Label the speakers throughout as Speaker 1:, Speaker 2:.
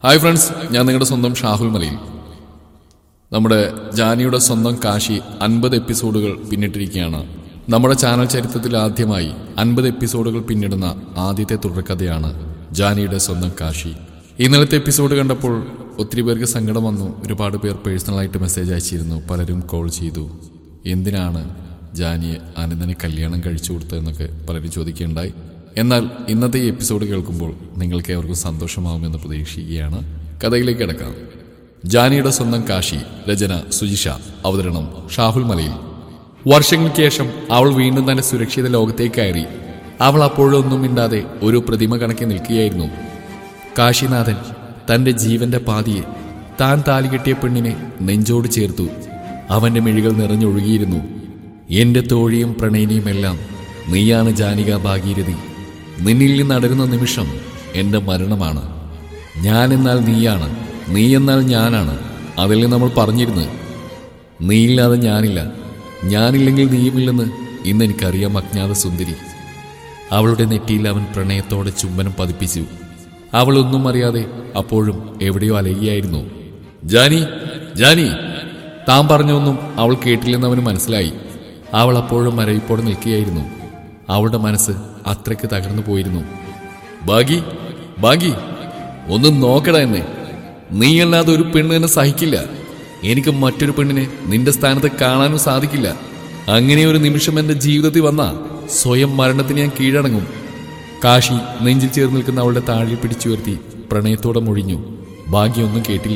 Speaker 1: Hi friends, ഞാൻ നിങ്ങളുടെ സ്വന്തം ഷാഹുൽ മലയിൽ. നമ്മുടെ ജാനിയുടെ സ്വന്തം കാശി 50 എപ്പിസോഡുകൾ പിന്നിട്ടിരിക്കുകയാണ്. നമ്മുടെ ചാനൽ ചരിത്രത്തിൽ ആദ്യമായി 50 എപ്പിസോഡുകൾ പിന്നിടുന്ന ആദ്യത്തെ തുടർക്കഥയാണ് ജാനിയുടെ സ്വന്തം കാശി. ഇന്നലത്തെ എപ്പിസോഡ് കണ്ടപ്പോൾ ഒത്തിരി പേർക്ക് സങ്കടം വന്നു. ഒരുപാട് പേർ പേഴ്സണലായിട്ട് മെസ്സേജ് അയച്ചിരുന്നു, പലരും കോൾ ചെയ്തു. എന്തിനാണ് ജാനിയെ അനന്തന് കല്യാണം കഴിച്ചു കൊടുത്തതെന്നൊക്കെ പലരും ചോദിക്കുകയുണ്ടായി. എന്നാൽ ഇന്നത്തെ ഈ എപ്പിസോഡ് കേൾക്കുമ്പോൾ നിങ്ങൾക്ക് ഏവർക്കും സന്തോഷമാവുമെന്ന് പ്രതീക്ഷിക്കുകയാണ്. കഥയിലേക്ക് കിടക്കാം. ജാനിയുടെ സ്വന്തം കാശി. രചന സുജിഷ. അവതരണം ഷാഹുൽ മലയിൽ. വർഷങ്ങൾക്ക് ശേഷം അവൾ വീണ്ടും തന്റെ സുരക്ഷിത ലോകത്തേക്ക് കയറി. അവൾ അപ്പോഴൊന്നും മിണ്ടാതെ ഒരു പ്രതിമ കണക്കി നിൽക്കുകയായിരുന്നു. കാശിനാഥൻ തന്റെ ജീവന്റെ പാതിയെ താൻ താലി കെട്ടിയ പെണ്ണിനെ നെഞ്ചോട് ചേർത്തു. അവന്റെ മിഴികൾ നിറഞ്ഞൊഴുകിയിരുന്നു. എന്റെ തോഴിയും പ്രണയിനിയുമെല്ലാം നീയാണ് ജാനിക ഭാഗീരഥി. നിന്നിൽ നിന്നടരുന്ന നിമിഷം എന്റെ മരണമാണ്. ഞാനെന്നാൽ നീയാണ്, നീ എന്നാൽ ഞാനാണ്. അതിൽ നിന്ന് നമ്മൾ പറഞ്ഞിരുന്നു. നീയില്ലാതെ ഞാനില്ല, ഞാനില്ലെങ്കിൽ നീയുമില്ലെന്ന് ഇന്നെനിക്കറിയാം അജ്ഞാത സുന്ദരി. അവളുടെ നെറ്റിയിൽ അവൻ പ്രണയത്തോടെ ചുംബനം പതിപ്പിച്ചു. അവളൊന്നും അറിയാതെ അപ്പോഴും എവിടെയോ അലയുകയായിരുന്നു. ജാനി, ജാനി. താൻ പറഞ്ഞൊന്നും അവൾ കേട്ടില്ലെന്ന് അവന് മനസ്സിലായി. അവൾ അപ്പോഴും മരവിപ്പോടെ നിൽക്കുകയായിരുന്നു. അവളുടെ മനസ്സ് അത്രയ്ക്ക് തകർന്നു പോയിരുന്നു. ഭാഗി, ഭാഗി, ഒന്ന് നോക്കടാ എന്നെ. നീയല്ലാതെ ഒരു പെണ്ണ് എന്നെ സഹിക്കില്ല. എനിക്ക് മറ്റൊരു പെണ്ണിനെ നിന്റെ സ്ഥാനത്ത് കാണാനും സാധിക്കില്ല. അങ്ങനെ ഒരു നിമിഷം എന്റെ ജീവിതത്തിൽ വന്നാ സ്വയം മരണത്തിന് ഞാൻ കീഴടങ്ങും. കാശി നെഞ്ചിൽ ചേർന്ന് നിൽക്കുന്ന അവളുടെ താഴെ പിടിച്ചുയർത്തി പ്രണയത്തോടെ മൊഴിഞ്ഞു. ഭാഗ്യമൊന്നും കേട്ടില്ല.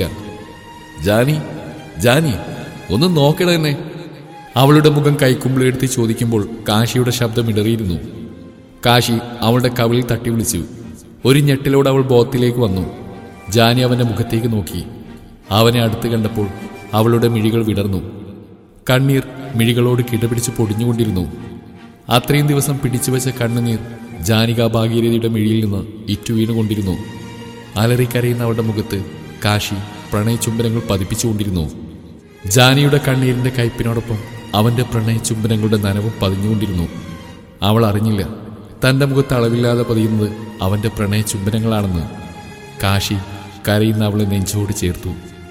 Speaker 1: ജാനി, ജാനി, ഒന്ന് നോക്കടാ എന്നെ. അവളുടെ മുഖം കൈക്കുമ്പിളെടുത്ത് ചോദിക്കുമ്പോൾ കാശിയുടെ ശബ്ദം ഇടറിയിരുന്നു. കാശി അവളുടെ കവിളിൽ തട്ടി വിളിച്ചു. ഒരു ഞെട്ടിലോടെ അവൾ ബോധത്തിലേക്ക് വന്നു. ജാനി അവന്റെ മുഖത്തേക്ക് നോക്കി. അവനെ അടുത്ത് കണ്ടപ്പോൾ അവളുടെ മിഴികൾ വിടർന്നു. കണ്ണീർ മിഴികളോട് കിടപിടിച്ച് പൊടിഞ്ഞുകൊണ്ടിരുന്നു. അത്രയും ദിവസം പിടിച്ചുവെച്ച കണ്ണുനീർ ജാനിക ഭാഗീരഥിയുടെ മിഴിയിൽ നിന്ന് ഇറ്റുവീണുകൊണ്ടിരുന്നു. അലറിക്കരയുന്ന അവളുടെ മുഖത്ത് കാശി പ്രണയചുംബനങ്ങൾ പതിപ്പിച്ചുകൊണ്ടിരുന്നു. ജാനിയുടെ കണ്ണീരിന്റെ കയ്പിനോടൊപ്പം അവന്റെ പ്രണയചുംബനങ്ങളുടെ നനവും പതിഞ്ഞുകൊണ്ടിരുന്നു. അവൾ അറിഞ്ഞില്ല തന്റെ മുഖത്ത് അളവില്ലാതെ പതിയുന്നത് അവന്റെ പ്രണയചുംബനങ്ങളാണെന്ന്. കാശി കരയുന്ന അവളെ നെഞ്ചോട് ചേർത്തു.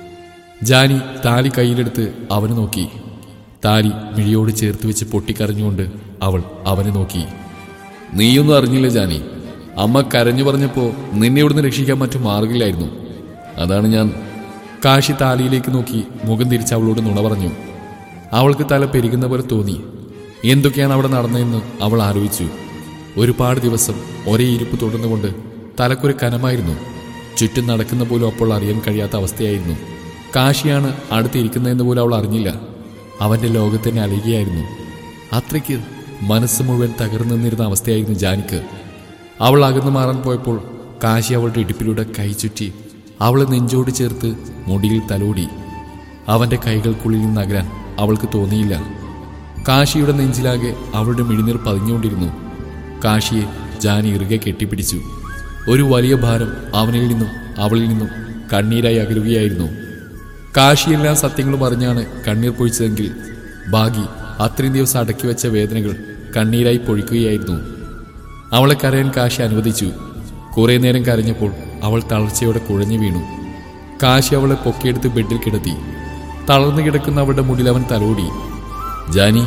Speaker 1: ജാനി താലി കയ്യിലെടുത്ത് അവന് നോക്കി. താലി മിഴിയോട് ചേർത്ത് വെച്ച് പൊട്ടിക്കരഞ്ഞുകൊണ്ട് അവൾ അവനെ നോക്കി. നീയൊന്നും അറിഞ്ഞില്ല ജാനി. അമ്മ കരഞ്ഞു പറഞ്ഞപ്പോ നിന്നെ ഇവിടുന്ന് രക്ഷിക്കാൻ മറ്റു മാർഗില്ലായിരുന്നു. അതാണ് ഞാൻ. കാശി താലിയിലേക്ക് നോക്കി മുഖം തിരിച്ച് അവളോട് നുണ പറഞ്ഞു. അവൾക്ക് തല പെരുകുന്ന പോലെ തോന്നി. എന്തൊക്കെയാണ് അവിടെ നടന്നതെന്ന് അവൾ ആലോചിച്ചു. ഒരുപാട് ദിവസം ഒരേ ഇരിപ്പ് തുടർന്നുകൊണ്ട് തലക്കൊരു കനമായിരുന്നു. ചുറ്റും നടക്കുന്ന പോലും അപ്പോൾ അറിയാൻ കഴിയാത്ത അവസ്ഥയായിരുന്നു. കാശിയാണ് അടുത്തിരിക്കുന്നതെന്ന് പോലും അവൾ അറിഞ്ഞില്ല. അവന്റെ ലോകത്തന്നെ അലയുകയായിരുന്നു. അത്രയ്ക്ക് മനസ്സ് മുഴുവൻ തകർന്നു നിന്നിരുന്ന അവസ്ഥയായിരുന്നു ജാനിക്ക്. അവൾ അകന്നു മാറാൻ പോയപ്പോൾ കാശി അവളുടെ ഇടുപ്പിലൂടെ കൈ ചുറ്റി അവളെ നെഞ്ചോട് ചേർത്ത് മുടിയിൽ തലോടി. അവന്റെ കൈകൾക്കുള്ളിൽ നിന്ന് അകരാൻ അവൾക്ക് തോന്നിയില്ല. കാശിയുടെ നെഞ്ചിലാകെ അവളുടെ മിഴിനീർ പതിഞ്ഞുകൊണ്ടിരുന്നു. കാശിയെ ജാനി ഇറുകെ കെട്ടിപ്പിടിച്ചു. ഒരു വലിയ ഭാരം അവനിൽ നിന്നും അവളിൽ നിന്നും കണ്ണീരായി അകലുകയായിരുന്നു. കാശിയെല്ലാം സത്യങ്ങളും അറിഞ്ഞാണ് കണ്ണീർ പൊഴിച്ചതെങ്കിൽ ഭാഗി അത്രയും ദിവസം അടക്കി വെച്ച വേദനകൾ കണ്ണീരായി പൊഴിക്കുകയായിരുന്നു. അവളെ കരയാൻ കാശി അനുവദിച്ചു. കുറെ നേരം കരഞ്ഞപ്പോൾ അവൾ തളർച്ചയോടെ കുഴഞ്ഞു വീണു. കാശി അവളെ പൊക്കിയെടുത്ത് ബെഡിൽ കിടത്തി. തളർന്നു കിടക്കുന്ന അവളുടെ മുടിൽ അവൻ തലോടി. ജാനി,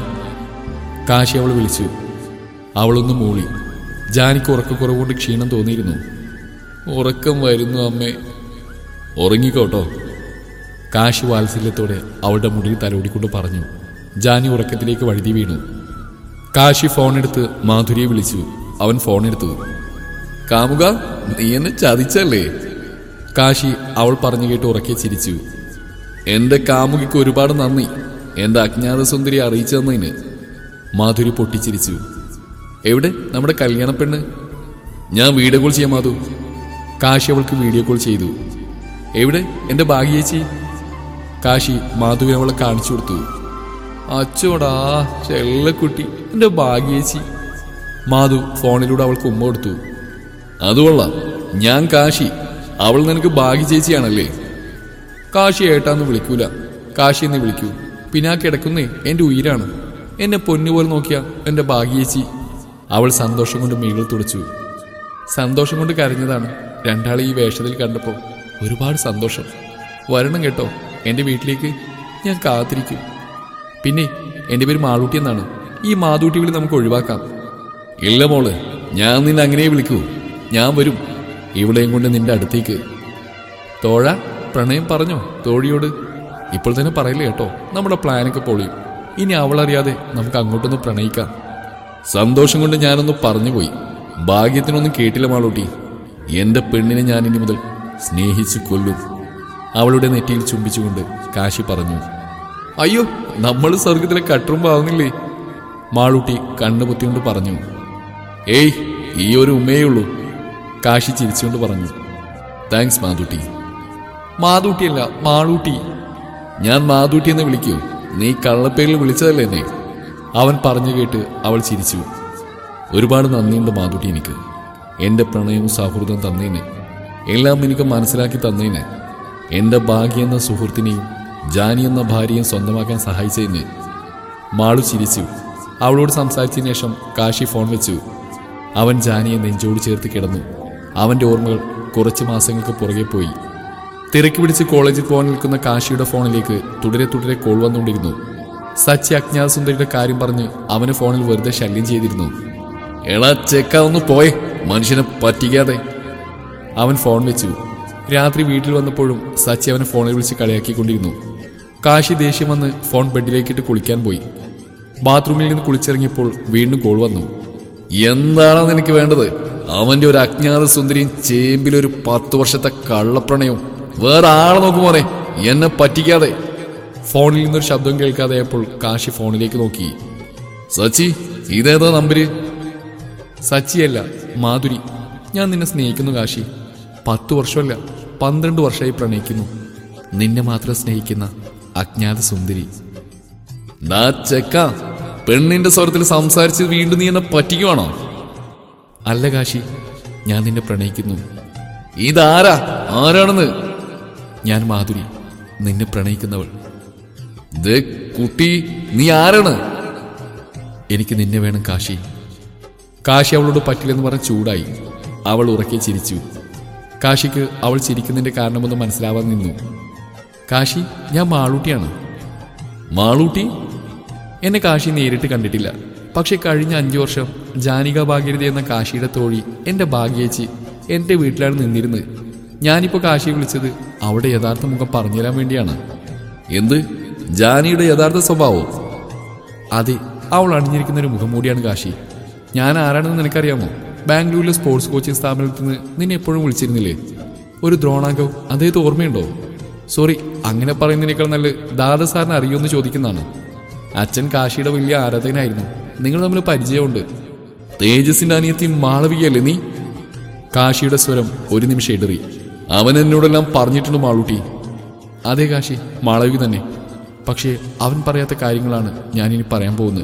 Speaker 1: കാശി അവൾ വിളിച്ചു. അവളൊന്ന് മൂളി. ജാനിക്ക് ഉറക്കക്കുറവുകൊണ്ട് ക്ഷീണം തോന്നിയിരുന്നു. ഉറക്കം വരുന്നു അമ്മേ. ഉറങ്ങിക്കോട്ടോ. കാശി വാത്സല്യത്തോടെ അവളുടെ മുടിയിൽ തലോടിക്കൊണ്ട് പറഞ്ഞു. ജാനി ഉറക്കത്തിലേക്ക് വഴുതി വീണു. കാശി ഫോണെടുത്ത് മാധുരിയെ വിളിച്ചു. അവൻ ഫോണെടുത്തു. കാമുക, നീ എന്നെ ചതിച്ചല്ലേ? കാശി അവൾ പറഞ്ഞു കേട്ട് ഉറക്കെ ചിരിച്ചു. എന്റെ കാമുകിക്ക് ഒരുപാട് നന്ദി, എന്റെ അജ്ഞാത സുന്ദരി അറിയിച്ചു തന്നതിന്. മാധുരി പൊട്ടിച്ചിരിച്ചു. എവിടെ നമ്മുടെ കല്യാണ പെണ്ണ്? ഞാൻ വീഡിയോ കോൾ ചെയ്യാം മാധു. കാശി അവൾക്ക് വീഡിയോ കോൾ ചെയ്തു. എവിടെ എന്റെ ഭാഗ്യേച്ചി? കാശി മാധുവിനെ അവളെ കാണിച്ചു കൊടുത്തു. അച്ചോടാ ചെല്ലക്കുട്ടി, എന്റെ ഭാഗ്യേച്ചി. മാധു ഫോണിലൂടെ അവൾക്ക് ഉമ്മ കൊടുത്തു. അതുകൊള്ളാം, ഞാൻ കാശി, അവൾ നിനക്ക് ഭാഗ്യ ചേച്ചിയാണല്ലേ? കാശി ഏട്ടാന്ന് വിളിക്കൂല, കാശി എന്ന് വിളിക്കൂ. പിന്നെ ആ കിടക്കുന്നേ എന്റെ ഉയിരാണ്. എന്നെ പൊന്നുപോലെ നോക്കിയ എന്റെ ഭാഗ്യേച്ചി. അവൾ സന്തോഷം കൊണ്ട് മിഴികൾ തുടച്ചു. സന്തോഷം കൊണ്ട് കരഞ്ഞതാണ്. രണ്ടാളെ ഈ വേഷത്തിൽ കണ്ടപ്പോൾ ഒരുപാട് സന്തോഷം. വരണം കേട്ടോ എൻ്റെ വീട്ടിലേക്ക്, ഞാൻ കാത്തിരിക്കും. പിന്നെ എൻ്റെ പേര് മാളൂട്ടി എന്നാണ്. ഈ മാതൂട്ടി വിളി നമുക്ക് ഒഴിവാക്കാം. ഇല്ല മോള്, ഞാൻ നിന്നെ അങ്ങനെ വിളിക്കൂ. ഞാൻ വരും ഇവിടെയും കൊണ്ട് നിന്റെ അടുത്തേക്ക്. തോഴ, പ്രണയം പറഞ്ഞോ തോഴിയോട്? ഇപ്പോൾ തന്നെ പറയില്ല കേട്ടോ, നമ്മുടെ പ്ലാനൊക്കെ പൊളിയും. ഇനി അവളറിയാതെ നമുക്ക് അങ്ങോട്ടൊന്ന് പ്രണയിക്കാം. സന്തോഷം കൊണ്ട് ഞാനൊന്ന് പറഞ്ഞുപോയി. ഭാഗ്യത്തിനൊന്നും കേട്ടില്ല മാളൂട്ടി. എന്റെ പെണ്ണിനെ ഞാൻ ഇനി മുതൽ സ്നേഹിച്ചു കൊല്ലും. അവളുടെ നെറ്റിയിൽ ചുംബിച്ചുകൊണ്ട് കാശി പറഞ്ഞു. അയ്യോ, നമ്മൾ സ്വർഗത്തിലെ കട്ടുറുമ്പാവുന്നില്ലേ? മാളൂട്ടി കണ്ണുപൊത്തിക്കൊണ്ട് പറഞ്ഞു. ഏയ്, ഈ ഒരു ഉമ്മയുള്ളൂ. കാശി ചിരിച്ചുകൊണ്ട് പറഞ്ഞു. താങ്ക്സ് മാതൂട്ടി. മാതൂട്ടിയല്ല, മാളൂട്ടി. ഞാൻ മാതൂട്ടി എന്ന് വിളിക്കൂ? നീ കള്ളപ്പേരിൽ വിളിച്ചതല്ലേ എന്നെ? അവൻ പറഞ്ഞു കേട്ട് അവൾ ചിരിച്ചു. ഒരുപാട് നന്ദിയുണ്ട് മാതൂട്ടി, എനിക്ക് എൻ്റെ പ്രണയവും സൗഹൃദം തന്നതിന്, എല്ലാം എനിക്ക് മനസ്സിലാക്കി തന്നതിന്, എൻ്റെ ഭാഗ്യ എന്ന സുഹൃത്തിനെയും ജാനി എന്ന ഭാര്യയും സ്വന്തമാക്കാൻ സഹായിച്ചതിന്. മാളു ചിരിച്ചു. അവളോട് സംസാരിച്ചതിന് ശേഷം കാശി ഫോൺ വെച്ചു. അവൻ ജാനിയെ നെഞ്ചോട് ചേർത്ത് കിടന്നു. അവൻ്റെ ഓർമ്മകൾ കുറച്ച് മാസങ്ങൾക്ക് പുറകെ പോയി. തിരക്ക് പിടിച്ച് കോളേജിൽ പോകാൻ നിൽക്കുന്ന കാശിയുടെ ഫോണിലേക്ക് തുടരെ തുടരെ കോൾ വന്നുകൊണ്ടിരുന്നു. സച്ചി അജ്ഞാത സുന്ദരിയുടെ കാര്യം പറഞ്ഞ് അവന് ഫോണിൽ വെറുതെ ശല്യം ചെയ്തിരുന്നു. എടാ ചെക്ക, ഒന്ന് പോയെ, മനുഷ്യനെ പറ്റിക്കാതെ. അവൻ ഫോൺ വെച്ചു. രാത്രി വീട്ടിൽ വന്നപ്പോഴും സച്ചി അവനെ ഫോണിൽ വിളിച്ച് കളിയാക്കിക്കൊണ്ടിരുന്നു. കാശി ദേഷ്യം വന്ന് ഫോൺ ബെഡിലേക്കിട്ട് കുളിക്കാൻ പോയി. ബാത്റൂമിൽ നിന്ന് കുളിച്ചിറങ്ങിയപ്പോൾ വീണ്ടും കോൾ വന്നു. എന്താണോ നിനക്ക് വേണ്ടത്? അവന്റെ ഒരു അജ്ഞാത സുന്ദരിയും ചേമ്പിലൊരു 10 വർഷത്തെ കള്ളപ്രണയവും. വേറെ ആളെ നോക്കുമോനെ, എന്നെ പറ്റിക്കാതെ. ഫോണിൽ നിന്നൊരു ശബ്ദം കേൾക്കാതെയപ്പോൾ കാശി ഫോണിലേക്ക് നോക്കി. സച്ചി, ഇതേതാ നമ്പര്? സച്ചിയല്ല, മാധുരി. ഞാൻ നിന്നെ സ്നേഹിക്കുന്നു കാശി. 10 വർഷമല്ല, 12 വർഷമായി പ്രണയിക്കുന്നു. നിന്നെ മാത്രം സ്നേഹിക്കുന്ന അജ്ഞാത സുന്ദരി. ചെക്ക, പെണ്ണിന്റെ സ്വരത്തിൽ സംസാരിച്ച് വീണ്ടും നീ എന്നെ പറ്റിക്കുവാണോ? അല്ല കാശി, ഞാൻ നിന്നെ പ്രണയിക്കുന്നു. ഇതാരാ? ആരാണെന്ന്? ഞാൻ മാധുരി, നിന്നെ പ്രണയിക്കുന്നവൾ. കുട്ടി, നീ ആരാണ്? എനിക്ക് നിന്നെ വേണം കാശി. കാശി അവളോട് പറ്റില്ലെന്ന് പറഞ്ഞ് ചൂടായി. അവൾ ഉറക്കെ ചിരിച്ചു. കാശിക്ക് അവൾ ചിരിക്കുന്നതിന്റെ കാരണമൊന്നും മനസ്സിലാവാൻ നിന്നു. കാശി, ഞാൻ മാളൂട്ടിയാണ്. മാളൂട്ടി? എന്നെ കാശി നേരിട്ട് കണ്ടിട്ടില്ല. പക്ഷെ കഴിഞ്ഞ 5 വർഷം ജാനിക ഭാഗ്യരഥി എന്ന കാശിയുടെ തോഴി എന്റെ ഭാഗ്യേച്ചി എന്റെ വീട്ടിലാണ് നിന്നിരുന്നത്. ഞാനിപ്പോ കാശിയെ വിളിച്ചത് അവിടെ യഥാർത്ഥ മുഖം പറഞ്ഞുതരാൻ വേണ്ടിയാണ്. എന്ത്? ജാനിയുടെ യഥാർത്ഥ സ്വഭാവം? അതെ, അവൾ അണിഞ്ഞിരിക്കുന്ന ഒരു മുഖംമൂടിയാണ് കാശി. ഞാൻ ആരാണെന്ന് നിനക്കറിയാമോ? ബാംഗ്ലൂരിലെ സ്പോർട്സ് കോച്ചിങ് സ്ഥാപനത്തിൽ നിന്ന് നിന്നെ എപ്പോഴും വിളിച്ചിരുന്നില്ലേ? ഒരു ദ്രോണാങ്കവും അദ്ദേഹത്തെ ഓർമ്മയുണ്ടോ? സോറി, അങ്ങനെ പറയുന്നതിനേക്കാൾ നല്ല ദാദ സാറിന് അറിയുമെന്ന് ചോദിക്കുന്നതാണ്. അച്ഛൻ കാശിയുടെ വലിയ ആരാധകനായിരുന്നു. നിങ്ങൾ തമ്മിൽ പരിചയമുണ്ട്. തേജസിന്റെ അനിയത്തി മാളവികയല്ലേ നീ? കാശിയുടെ സ്വരം ഒരു നിമിഷം ഇടറി. അവൻ എന്നോടെല്ലാം പറഞ്ഞിട്ടുണ്ട് മാളൂട്ടി. അതെ കാശി, മാളവിക തന്നെ. പക്ഷേ അവൻ പറയാത്ത കാര്യങ്ങളാണ് ഞാനിനി പറയാൻ പോകുന്നത്.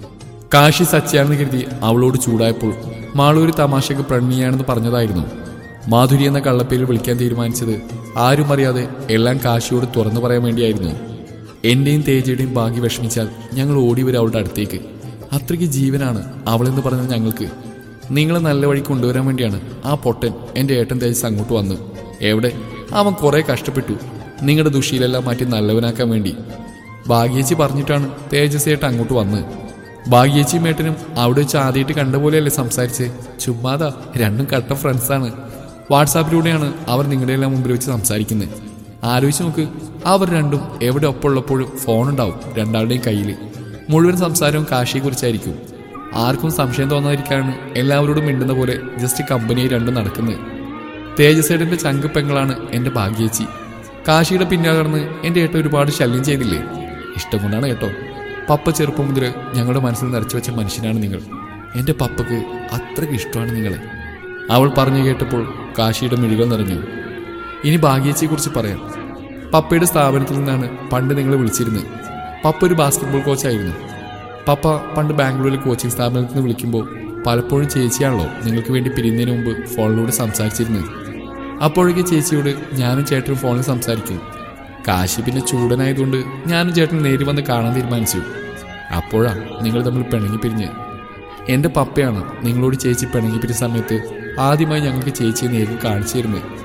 Speaker 1: കാശി സച്ചിയാണെന്ന് കരുതി അവളോട് ചൂടായപ്പോൾ മാളു ഒരു തമാശക്ക് പ്രണയിയാണെന്ന് പറഞ്ഞതായിരുന്നു. മാധുരി എന്ന കള്ളപ്പേരിൽ വിളിക്കാൻ തീരുമാനിച്ചത് ആരും അറിയാതെ എല്ലാം കാശിയോട് തുറന്നു പറയാൻ വേണ്ടിയായിരുന്നു. എന്റെയും തേജയുടെയും ഭാഗ്യം വിഷമിച്ചാൽ ഞങ്ങൾ ഓടി വരും അവളുടെ അടുത്തേക്ക്. അത്രയ്ക്ക് ജീവനാണ് അവളെന്ന് പറഞ്ഞത് ഞങ്ങൾക്ക്. നിങ്ങളെ നല്ല വഴി കൊണ്ടുവരാൻ വേണ്ടിയാണ് ആ പൊട്ടൻ എൻ്റെ ഏട്ടൻ തേജസ് അങ്ങോട്ട് വന്ന്. എവിടെ? അവൻ കുറെ കഷ്ടപ്പെട്ടു നിങ്ങളുടെ ദുഷിയിലെല്ലാം മാറ്റി നല്ലവനാക്കാൻ വേണ്ടി. ഭാഗ്യേച്ചി പറഞ്ഞിട്ടാണ് തേജസ് ഏട്ടൻ അങ്ങോട്ട് വന്ന്. ഭാഗ്യേച്ചിയും ഏട്ടനും അവിടെ വെച്ച് ആദ്യമായിട്ട് കണ്ട പോലെയല്ലേ സംസാരിച്ച്? ചുമ്മാതാ, രണ്ടും കട്ട ഫ്രണ്ട്സാണ്. വാട്സാപ്പിലൂടെയാണ് അവർ നിങ്ങളുടെ എല്ലാം മുമ്പിൽ വെച്ച് സംസാരിക്കുന്നത്. ആലോചിച്ച് നോക്ക്, അവർ രണ്ടും എവിടെ ഒപ്പമുള്ളപ്പോഴും ഫോണുണ്ടാവും രണ്ടാളുടെയും കയ്യിൽ. മുഴുവൻ സംസാരവും കാശിയെക്കുറിച്ചായിരിക്കും. ആർക്കും സംശയം തോന്നാതിരിക്കാണ് എല്ലാവരോടും മിണ്ടുന്ന പോലെ ജസ്റ്റ് കമ്പനിയായി രണ്ടും നടക്കുന്നത്. തേജസേട്ടന്റെ ചങ്കപ്പെങ്ങളാണ് എൻ്റെ ഭാഗ്യേച്ചി. കാശിയുടെ പിന്നാലെ നടന്ന് എൻ്റെ ഏട്ടൻ ഒരുപാട് ശല്യം ചെയ്തില്ലേ? ഇഷ്ടം കൊണ്ടാണ് കേട്ടോ. പപ്പ ചെറുപ്പം മുതൽ ഞങ്ങളുടെ മനസ്സിൽ നിറച്ചു വെച്ച മനുഷ്യനാണ് നിങ്ങൾ. എൻ്റെ പപ്പക്ക് അത്രയ്ക്ക് ഇഷ്ടമാണ് നിങ്ങളെ. അവൾ പറഞ്ഞു കേട്ടപ്പോൾ കാശിയുടെ മിഴികൾ നിറഞ്ഞു. ഇനി ഭാഗ്യേച്ചിയെക്കുറിച്ച് പറയാം. പപ്പയുടെ സ്ഥാപനത്തിൽ നിന്നാണ് പണ്ട് നിങ്ങളെ വിളിച്ചിരുന്നത്. പപ്പ ഒരു ബാസ്കറ്റ്ബോൾ കോച്ചായിരുന്നു. പപ്പ പണ്ട് ബാംഗ്ലൂരിൽ കോച്ചിങ് സ്ഥാപനത്തിൽ നിന്ന് വിളിക്കുമ്പോൾ പലപ്പോഴും ചേച്ചിയാണല്ലോ നിങ്ങൾക്ക് വേണ്ടി പിരിയുന്നതിന് മുമ്പ് ഫോണിലൂടെ സംസാരിച്ചിരുന്നത്. അപ്പോഴേക്ക് ചേച്ചിയോട് ഞാനും ചേട്ടനും ഫോണിൽ സംസാരിക്കും. കാശി പിന്നെ ചൂടനായതുകൊണ്ട് ഞാനും ചേട്ടനും നേരി വന്ന് കാണാൻ തീരുമാനിച്ചു. അപ്പോഴാണ് നിങ്ങൾ തമ്മിൽ പിണങ്ങി പിരിഞ്ഞ്. എൻ്റെ പപ്പയാണ് നിങ്ങളോട് ചേച്ചി പിണങ്ങി പിരിഞ്ഞ സമയത്ത് ആദ്യമായി ഞങ്ങൾക്ക് ചേച്ചിയെ നേരിൽ കാണിച്ചു തരുന്നത്.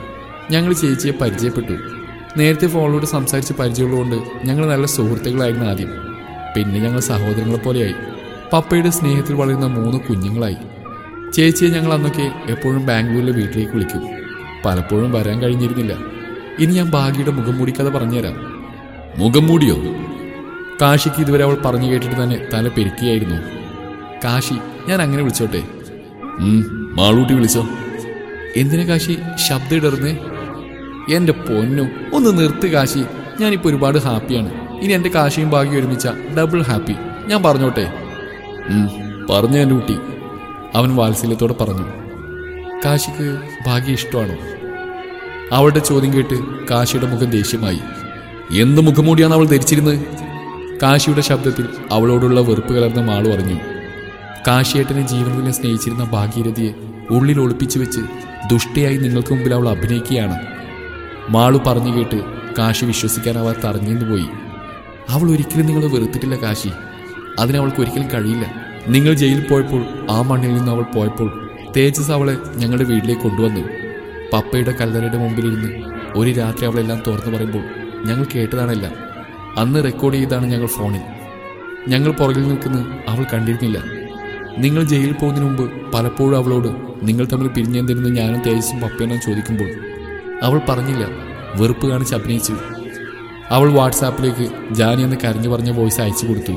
Speaker 1: ഞങ്ങൾ ചേച്ചിയെ പരിചയപ്പെട്ടു. നേരത്തെ ഫോണിലൂടെ സംസാരിച്ച് പരിചയമുള്ളതുകൊണ്ട് ഞങ്ങൾ നല്ല സുഹൃത്തുക്കളായിരുന്നു ആദ്യം. പിന്നെ ഞങ്ങൾ സഹോദരങ്ങളെ പോലെയായി. പപ്പയുടെ സ്നേഹത്തിൽ വളരുന്ന 3 കുഞ്ഞുങ്ങളായി. ചേച്ചിയെ ഞങ്ങൾ അന്നൊക്കെ എപ്പോഴും ബാംഗ്ലൂരിലെ വീട്ടിലേക്ക് വിളിക്കും. പലപ്പോഴും വരാൻ കഴിഞ്ഞിരുന്നില്ല. ഇനി ഞാൻ ഭാഗ്യയുടെ മുഖം മൂടി കഥ പറഞ്ഞുതരാം. മുഖം മൂടിയോ? കാശിക്ക് ഇതുവരെ അവൾ പറഞ്ഞു കേട്ടിട്ട് തന്നെ തല പെരുക്കിയായിരുന്നു. കാശി, ഞാൻ അങ്ങനെ വിളിച്ചോട്ടെ? മാളൂട്ടി വിളിച്ചോ. എന്തിനാ കാശി ശബ്ദം ഇടർന്നേ? എന്റെ പൊന്നും, ഒന്ന് നിർത്ത് കാശി. ഞാനിപ്പോൾ ഒരുപാട് ഹാപ്പിയാണ്. ഇനി എന്റെ കാശിയും ഭാഗ്യം ഒരുമിച്ച ഡബിൾ ഹാപ്പി. ഞാൻ പറഞ്ഞോട്ടെ? പറഞ്ഞു എൻ്റെ കുട്ടി, അവൻ വാത്സല്യത്തോടെ പറഞ്ഞു. കാശിക്ക് ഭാഗ്യം ഇഷ്ടമാണോ? അവളുടെ ചോദ്യം കേട്ട് കാശിയുടെ മുഖം ദേഷ്യമായി. എന്ത് മുഖംമൂടിയാണ് അവൾ ധരിച്ചിരുന്നത്? കാശിയുടെ ശബ്ദത്തിൽ അവളോടുള്ള വെറുപ്പ് കലർന്ന മാളു പറഞ്ഞു. കാശിയേട്ടനെ ജീവനെ സ്നേഹിച്ചിരുന്ന ഭാഗീരഥിയെ ഉള്ളിൽ ഒളിപ്പിച്ചു വെച്ച് ദുഷ്ടയായി നിങ്ങൾക്ക് മുമ്പിൽ അവൾ അഭിനയിക്കുകയാണ്. മാളു പറഞ്ഞു കേട്ട് കാശി വിശ്വസിക്കാനാവാത്ത അറിഞ്ഞെന്ന് പോയി. അവൾ ഒരിക്കലും നിങ്ങളെ വെറുത്തിട്ടില്ല കാശി. അതിനവൾക്ക് ഒരിക്കലും കഴിയില്ല. നിങ്ങൾ ജയിലിൽ പോയപ്പോൾ, ആ മണ്ണിൽ നിന്ന് അവൾ പോയപ്പോൾ തേജസ് അവളെ ഞങ്ങളുടെ വീട്ടിലേക്ക് കൊണ്ടുവന്നു. പപ്പയുടെ കല്ലറയുടെ മുമ്പിലിരുന്ന് ഒരു രാത്രി അവളെല്ലാം തുറന്നു പറയുമ്പോൾ ഞങ്ങൾ കേട്ടതാണല്ല. അന്ന് റെക്കോർഡ് ചെയ്താണ് ഞങ്ങൾ ഫോണിൽ. ഞങ്ങൾ പുറകിൽ നിൽക്കുന്ന അവൾ കണ്ടിരുന്നില്ല. നിങ്ങൾ ജയിലിൽ പോകുന്നതിന് മുമ്പ് പലപ്പോഴും അവളോട് നിങ്ങൾ തമ്മിൽ പിരിഞ്ഞെന്തിരുന്ന് ഞാനും തേജസ്സും പപ്പയെന്നും ചോദിക്കുമ്പോൾ അവൾ പറഞ്ഞില്ല, വെറുപ്പ് കാണിച്ച് അഭിനയിച്ചു. അവൾ വാട്സാപ്പിലേക്ക് ജാനി എന്ന് കരഞ്ഞു പറഞ്ഞ വോയിസ് അയച്ചു കൊടുത്തു.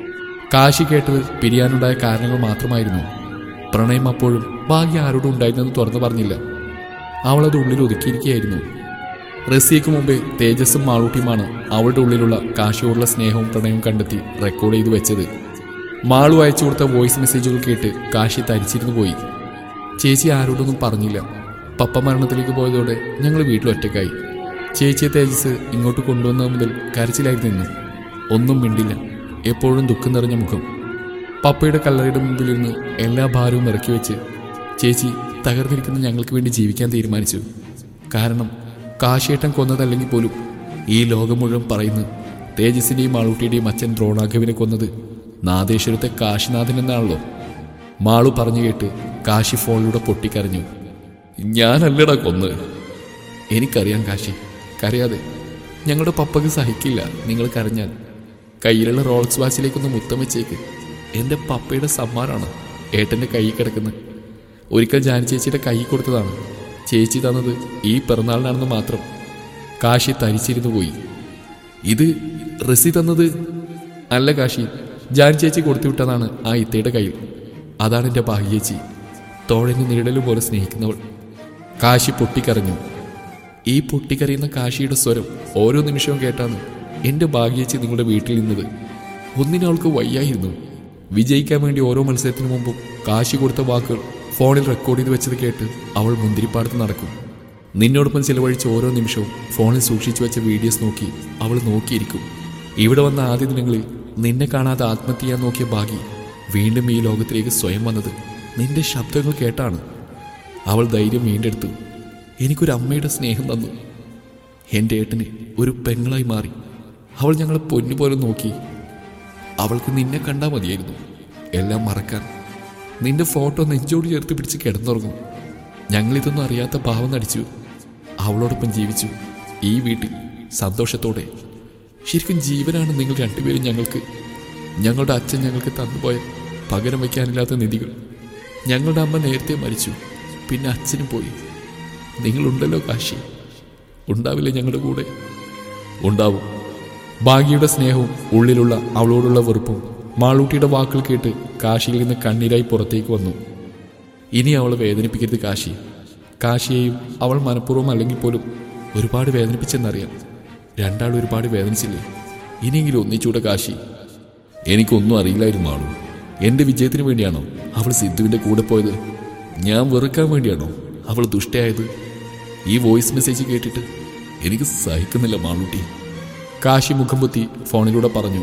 Speaker 1: കാശി കേട്ടത് പിരിയാനുണ്ടായ കാരണങ്ങൾ മാത്രമായിരുന്നു. പ്രണയം അപ്പോഴും ഭാഗ്യം ആരോടും ഉണ്ടായിരുന്നെന്ന് തുറന്നു പറഞ്ഞില്ല. അവളത് ഉള്ളിൽ ഒതുക്കിയിരിക്കുകയായിരുന്നു. റസിയയ്ക്ക് മുമ്പേ തേജസ്സും മാളൂട്ടിയുമാണ് അവളുടെ ഉള്ളിലുള്ള കാശിയോടുള്ള സ്നേഹവും പ്രണയവും കണ്ടെത്തി റെക്കോർഡ് ചെയ്തു വെച്ചത്. മാളു അയച്ചു കൊടുത്ത വോയിസ് മെസ്സേജുകൾ കേട്ട് കാശി തരിച്ചിരുന്നു പോയി. ചേച്ചി ആരോടൊന്നും പറഞ്ഞില്ല. പപ്പ മരണത്തിലേക്ക് പോയതോടെ ഞങ്ങൾ വീട്ടിൽ ഒറ്റക്കായി. ചേച്ചിയെ തേജസ് ഇങ്ങോട്ട് കൊണ്ടുവന്നത് മുതൽ കരച്ചിലായിരുന്നു. ഒന്നും മിണ്ടില്ല. എപ്പോഴും ദുഃഖം നിറഞ്ഞ മുഖം. പപ്പയുടെ കല്ലറയുടെ മുമ്പിലിരുന്ന് എല്ലാ ഭാരവും ഇറക്കി വെച്ച് ചേച്ചി തകർന്നിരിക്കുന്ന ഞങ്ങൾക്ക് വേണ്ടി ജീവിക്കാൻ തീരുമാനിച്ചു. കാരണം കാശിയേട്ടൻ കൊന്നതല്ലെങ്കിൽ പോലും ഈ ലോകം മുഴുവൻ പറയുന്നു തേജസിന്റെയും മാളൂട്ടിയുടെയും അച്ഛൻ ദ്രോണാഘവിനെ കൊന്നത് നാദേശ്വരത്തെ കാശിനാഥൻ എന്നാണല്ലോ. മാളു പറഞ്ഞു കേട്ട് കാശി ഫോണിലൂടെ പൊട്ടിക്കരഞ്ഞു. ഞാനല്ലടാ കൊന്ന്. എനിക്കറിയാം കാശി, കരയാതെ. ഞങ്ങളുടെ പപ്പക്ക് സഹിക്കില്ല നിങ്ങൾ കരഞ്ഞാൽ. കയ്യിലുള്ള റോളക്സ് വാച്ചിലേക്കൊന്ന് മുത്തം വെച്ചേക്ക്. എൻ്റെ പപ്പയുടെ സമ്മാനമാണ് ഏട്ടൻ്റെ കൈ കിടക്കുന്നത്. ഒരിക്കൽ ജാനി ചേച്ചിയുടെ കൈ കൊടുത്തതാണ്. ചേച്ചി തന്നത് ഈ പിറന്നാളിനാണെന്ന് മാത്രം. കാശി തരിച്ചിരുന്നു പോയി. ഇത് റസി തന്നത് അല്ല കാശി, ജാനി ചേച്ചി കൊടുത്തുവിട്ടതാണ് ആ ഇത്തയുടെ കയ്യിൽ. അതാണ് എൻ്റെ ഭാഗ്യേച്ചി, തോഴന് നിഴലും പോലെ സ്നേഹിക്കുന്നവൾ. കാശി പൊട്ടിക്കരഞ്ഞു. ഈ പൊട്ടിക്കരയുന്ന കാശിയുടെ സ്വരം ഓരോ നിമിഷവും കേട്ടാണ് എൻ്റെ ഭാഗ്യേച്ചി നിങ്ങളുടെ വീട്ടിൽ നിന്നത്. ഒന്നിനവൾക്ക് വയ്യായിരുന്നു. വിജയിക്കാൻ വേണ്ടി ഓരോ മത്സരത്തിനു മുമ്പും കാശി കൊടുത്ത വാക്കുകൾ ഫോണിൽ റെക്കോർഡ് ചെയ്ത് വെച്ചത് കേട്ട് അവൾ മുന്തിരിപ്പാടത്ത് നടക്കും. നിന്നോടൊപ്പം ചിലവഴിച്ച ഓരോ നിമിഷവും ഫോണിൽ സൂക്ഷിച്ചു വെച്ച വീഡിയോസ് നോക്കി അവൾ നോക്കിയിരിക്കും. ഇവിടെ വന്ന ആദ്യ ദിനങ്ങളിൽ നിന്നെ കാണാതെ ആത്മഹത്യ ചെയ്യാൻ നോക്കിയ ഭാഗ്യ വീണ്ടും ഈ ലോകത്തിലേക്ക് സ്വയം വന്നത് നിന്റെ ശബ്ദങ്ങൾ കേട്ടാണ്. അവൾ ധൈര്യം വീണ്ടെടുത്തു. എനിക്കൊരു അമ്മയുടെ സ്നേഹം തന്നു. എൻ്റെ ഏട്ടന് ഒരു പെങ്ങളായി മാറി. അവൾ ഞങ്ങളെ പൊന്നുപോലെ നോക്കി. അവൾക്ക് നിന്നെ കണ്ടാൽ മതിയായിരുന്നു എല്ലാം മറക്കാൻ. നിന്റെ ഫോട്ടോ നെഞ്ചോട് ചേർത്ത് പിടിച്ച് കിടന്നുറങ്ങും. ഞങ്ങളിതൊന്നും അറിയാത്ത ഭാവം നടിച്ചു. അവളോടൊപ്പം ജീവിച്ചു ഈ വീട്ടിൽ സന്തോഷത്തോടെ. ശരിക്കും ജീവനാണ് നിങ്ങൾ രണ്ടുപേരും ഞങ്ങൾക്ക്. ഞങ്ങളുടെ അച്ഛൻ ഞങ്ങൾക്ക് തന്നുപോയ പകരം വയ്ക്കാനില്ലാത്ത നിധികൾ. ഞങ്ങളുടെ അമ്മ നേരത്തെ മരിച്ചു, പിന്നെ അച്ഛനും പോയി. നിങ്ങളുണ്ടല്ലോ കാശി, ഉണ്ടാവില്ലേ ഞങ്ങളുടെ കൂടെ? ഉണ്ടാവും. ഭാഗ്യയുടെ സ്നേഹവും ഉള്ളിലുള്ള അവളോടുള്ള വെറുപ്പും മാളൂട്ടിയുടെ വാക്കുകൾ കേട്ട് കാശിയിൽ നിന്ന് കണ്ണീരായി പുറത്തേക്ക് വന്നു. ഇനി അവളെ വേദനിപ്പിക്കരുത് കാശി. കാശിയെയും അവൾ മനഃപൂർവ്വം അല്ലെങ്കിൽ പോലും ഒരുപാട് വേദനിപ്പിച്ചെന്നറിയാം. രണ്ടാളും ഒരുപാട് വേദനിച്ചില്ലേ? ഇനിയെങ്കിലും ഒന്നിച്ചൂടെ കാശി. എനിക്കൊന്നും അറിയില്ലായിരുന്നു മാളു. എൻ്റെ വിജയത്തിന് വേണ്ടിയാണോ അവൾ സിദ്ധുവിൻ്റെ കൂടെ പോയത്? ഞാൻ വെറുക്കാൻ വേണ്ടിയാണോ അവൾ ദുഷ്ടയായത്? ഈ വോയിസ് മെസ്സേജ് കേട്ടിട്ട് എനിക്ക് സഹിക്കുന്നില്ല മാളൂട്ടി. കാശി മുഖം പൊത്തി ഫോണിലൂടെ പറഞ്ഞു.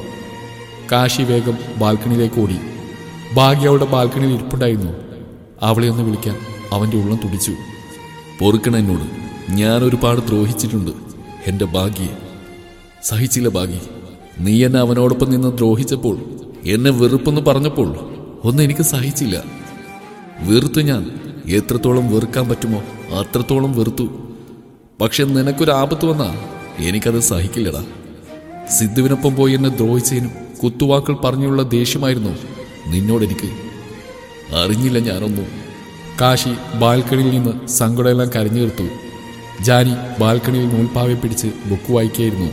Speaker 1: കാശി വേഗം ബാൽക്കണിയിലേക്ക് ഓടി. ഭാഗ്യ അവളുടെ ബാൽക്കണിയിൽ ഇരിപ്പുണ്ടായിരുന്നു. അവളെ ഒന്ന് വിളിക്കാൻ അവൻ്റെ ഉള്ളം തുടിച്ചു. പൊറുക്കണം എന്നോട്, ഞാൻ ഒരുപാട് ദ്രോഹിച്ചിട്ടുണ്ട് എൻ്റെ ഭാഗ്യയെ. സഹിച്ചില്ല ഭാഗ്യ. നീ എന്നെ അവനോടൊപ്പം നിന്ന് ദ്രോഹിച്ചപ്പോൾ, എന്നെ വെറുപ്പെന്ന് പറഞ്ഞപ്പോൾ ഒന്നും എനിക്ക് സഹിച്ചില്ല. വെറുത്തു. ഞാൻ എത്രത്തോളം വെറുക്കാൻ പറ്റുമോ അത്രത്തോളം വെറുത്തു. പക്ഷെ നിനക്കൊരു ആപത്ത് വന്നാ എനിക്കത് സഹിക്കില്ലടാ. സിദ്ധുവിനൊപ്പം പോയി എന്നെ ദ്രോഹിച്ചതിനും കുത്തുവാക്കൾ പറഞ്ഞുള്ള ദേഷ്യമായിരുന്നു നിന്നോടെനിക്ക്. അറിഞ്ഞില്ല ഞാനൊന്നും. കാശി ബാൽക്കണിയിൽ നിന്ന് സങ്കടമെല്ലാം കരഞ്ഞു തീർത്തു. ജാനി ബാൽക്കണിയിൽ നൂൽപ്പാവെ പിടിച്ച് ബുക്ക് വായിക്കായിരുന്നു.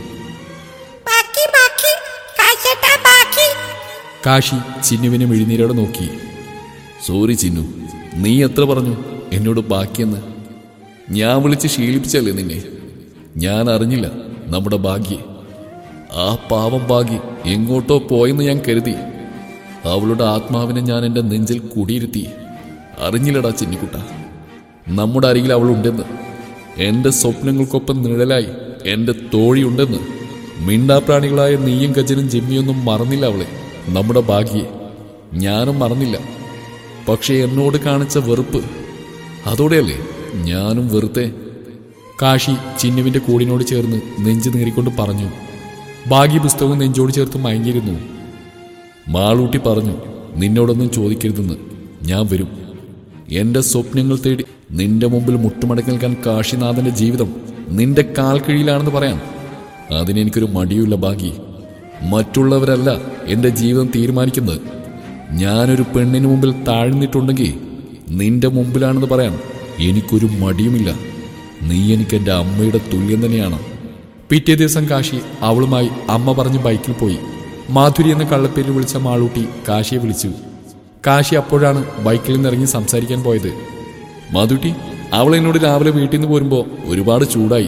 Speaker 1: കാശി ചിന്നുവിനെ മിഴിനീരോടെ നോക്കി. സോറി ചിന്നു, നീ എത്ര പറഞ്ഞു എന്നോട് ബാക്കിയെന്ന്? ഞാൻ വിളിച്ച് ശീലിപ്പിച്ചല്ലേ നിന്നെ. ഞാൻ അറിഞ്ഞില്ല നമ്മുടെ ഭാഗ്യ. ആ പാവം ഭാഗ്യ എങ്ങോട്ടോ പോയെന്ന് ഞാൻ കരുതി. അവളുടെ ആത്മാവിനെ ഞാൻ എൻ്റെ നെഞ്ചിൽ കുടിയിരുത്തി. അറിഞ്ഞില്ലടാ ചിന്നിക്കുട്ട, നമ്മുടെ അരികിൽ അവളുണ്ടെന്ന്. എൻ്റെ സ്വപ്നങ്ങൾക്കൊപ്പം നിഴലായി എൻ്റെ തോഴിയുണ്ടെന്ന്. മിണ്ടാപ്രാണികളായ നീയും ഗജനും ജിമ്മിയൊന്നും മറന്നില്ല അവളെ, നമ്മുടെ ഭാഗ്യയെ. ഞാനും മറന്നില്ല. പക്ഷെ എന്നോട് കാണിച്ച വെറുപ്പ്, അതോടെയല്ലേ ഞാനും വെറുതെ. കാശി ചിന്നുവിന്റെ കൂടിനോട് ചേർന്ന് നെഞ്ചു നീറിക്കൊണ്ട് പറഞ്ഞു. ഭാഗ്യ പുസ്തകം നെഞ്ചോട് ചേർത്ത് മയങ്ങിയിരുന്നു. മാളൂട്ടി പറഞ്ഞു നിന്നോടൊന്നും ചോദിക്കരുതെന്ന്. ഞാൻ വരും. എന്റെ സ്വപ്നങ്ങൾ തേടി നിന്റെ മുമ്പിൽ മുട്ടുമടക്കി നിൽക്കാൻ കാശിനാഥന്റെ ജീവിതം നിന്റെ കാൽ കീഴിലാണെന്ന് പറയാൻ അതിനെനിക്കൊരു മടിയുമില്ല ഭാഗ്യ. മറ്റുള്ളവരല്ല എന്റെ ജീവിതം തീരുമാനിക്കുന്നത്. ഞാനൊരു പെണ്ണിന് മുമ്പിൽ താഴ്ന്നിട്ടുണ്ടെങ്കിൽ നിന്റെ മുമ്പിലാണെന്ന് പറയാൻ എനിക്കൊരു മടിയുമില്ല. നീ എനിക്ക് എൻ്റെ അമ്മയുടെ തുല്യം തന്നെയാണ്. പിറ്റേ ദിവസം കാശി അവളുമായി അമ്മ പറഞ്ഞ് ബൈക്കിൽ പോയി. മാധുരി എന്ന കള്ളപ്പേരിൽ വിളിച്ച മാളൂട്ടി കാശിയെ വിളിച്ചു. കാശി അപ്പോഴാണ് ബൈക്കിൽ നിന്നിറങ്ങി സംസാരിക്കാൻ പോയത്. മാധുട്ടി, അവൾ എന്നോട് രാവിലെ വീട്ടിൽ നിന്ന് പോരുമ്പോൾ ഒരുപാട് ചൂടായി.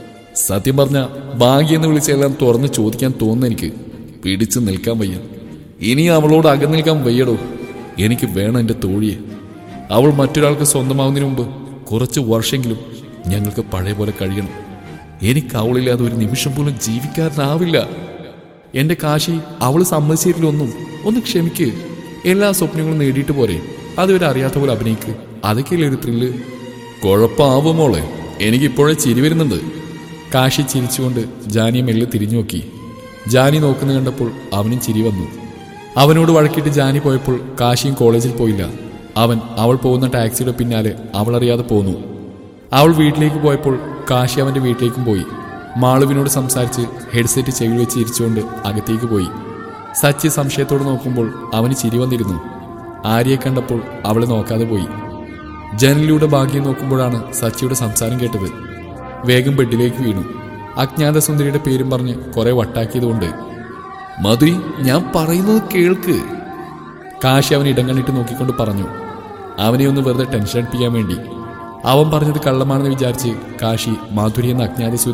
Speaker 1: സത്യം പറഞ്ഞ ഭാഗ്യെന്ന് വിളിച്ചെല്ലാം തുറന്ന് ചോദിക്കാൻ തോന്നുന്നു. എനിക്ക് പിടിച്ചു നിൽക്കാൻ വയ്യ. ഇനി അവളോട് അകന്നു നിൽക്കാൻ വയ്യടോ. എനിക്ക് വേണം എൻ്റെ തോഴിയെ. അവൾ മറ്റൊരാൾക്ക് സ്വന്തമാവുന്നതിന് മുമ്പ് കുറച്ച് വർഷമെങ്കിലും ഞങ്ങൾക്ക് പഴയ പോലെ കഴിയണം. എനിക്ക് അവളില്ലാതെ ഒരു നിമിഷം പോലും ജീവിക്കാനാവില്ല. എൻ്റെ കാശി, അവൾ സമ്മതിച്ചിട്ടില്ലൊന്നും. ഒന്ന് ക്ഷമിക്ക്. എല്ലാ സ്വപ്നങ്ങളും നേടിയിട്ട് പോരെ. അതുവരെ അറിയാത്ത പോലെ അഭിനയിക്ക്. അതൊക്കെയല്ലേ ഒരു ത്രില്ല്. കുഴപ്പമാവും മോളെ, എനിക്കിപ്പോഴേ ചിരി വരുന്നുണ്ട്. കാശി ചിരിച്ചുകൊണ്ട് ജാനിയെ മെല്ലെ തിരിഞ്ഞു നോക്കി. ജാനി നോക്കുന്നത് കണ്ടപ്പോൾ അവനും ചിരി വന്നു. അവനോട് വഴക്കിട്ട് ജാനി പോയപ്പോൾ കാശിയും കോളേജിൽ പോയില്ല. അവൾ പോകുന്ന ടാക്സിയുടെ പിന്നാലെ അവളറിയാതെ പോന്നു. അവൾ വീട്ടിലേക്ക് പോയപ്പോൾ കാശി അവൻ്റെ വീട്ടിലേക്കും പോയി. മാളുവിനോട് സംസാരിച്ച് ഹെഡ്സെറ്റ് ചെവിയിൽ വെച്ച് ഇരിച്ചുകൊണ്ട് അകത്തേക്ക് പോയി. സച്ചി സംശയത്തോടെ നോക്കുമ്പോൾ അവന് ചിരി വന്നിരുന്നു. ആര്യയെ കണ്ടപ്പോൾ അവളെ നോക്കാതെ പോയി. ജനലിലൂടെ ഭാഗ്യം നോക്കുമ്പോഴാണ് സച്ചിയുടെ സംസാരം കേട്ടത്. വേഗം ബെഡിലേക്ക് വീണു. അജ്ഞാത സുന്ദരിയുടെ പേരും പറഞ്ഞ് കുറെ വട്ടാക്കിയതുകൊണ്ട്. മധുരി, ഞാൻ പറയുന്നത് കേൾക്ക്. കാശി അവൻ ഇടം കണ്ടിട്ട് നോക്കിക്കൊണ്ട് പറഞ്ഞു. അവനെ ഒന്ന് വെറുതെ ടെൻഷൻ അടിപ്പിക്കാൻ വേണ്ടി. അവൻ പറഞ്ഞത് കള്ളമാണെന്ന് വിചാരിച്ച് കാശി മാധുരി എന്ന